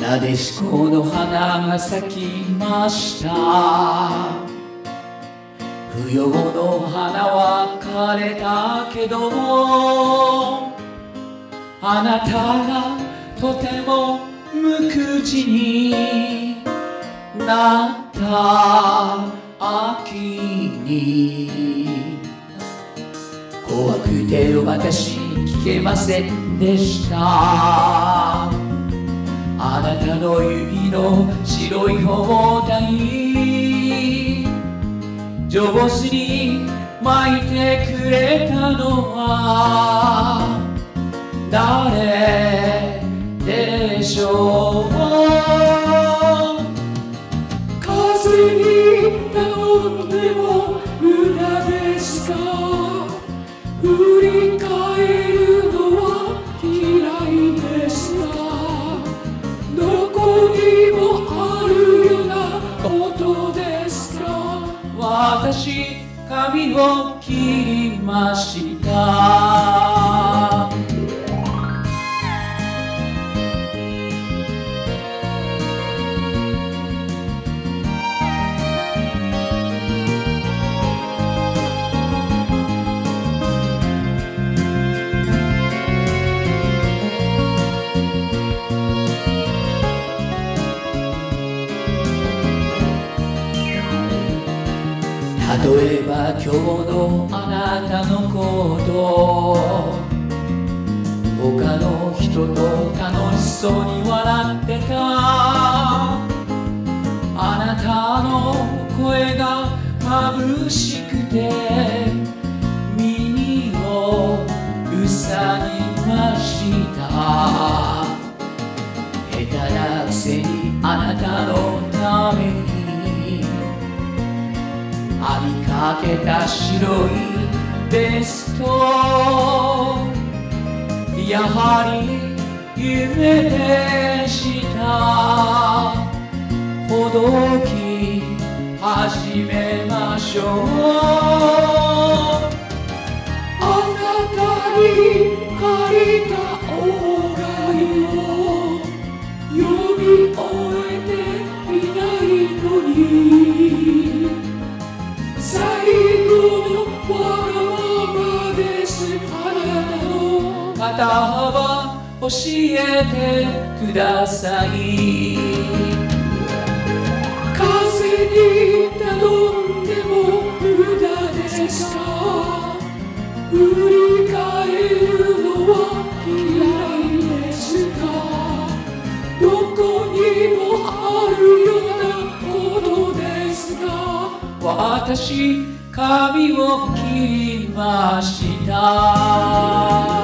なでしこの花が咲きました。不要の花は枯れたけど、あなたがとても無口になった秋に、怖くて私聞けませんでした。あなたの指の白い包帯、上手に巻いてくれたのは誰でしょう。 風に頼んでも無駄ですか。振り返るのは嫌いですか。どこにもあるようなことですか。 私髪を切りました。例えば今日のあなたのこと他の人と楽しそうに笑ってた。あなたの声が眩しくて耳を塞ぎました。下手なくせにあなたのために編みかけた白いベスト、やはり夢でした。ほどき始めましょう。 あなたに借りたオーガイを読み終えていないのに、最後のわがままです。あなたの肩幅教えてください。 風に頼んでも無駄ですか。振り返るのは嫌いですか。どこにもあるようなことですか。 私髪を切りました。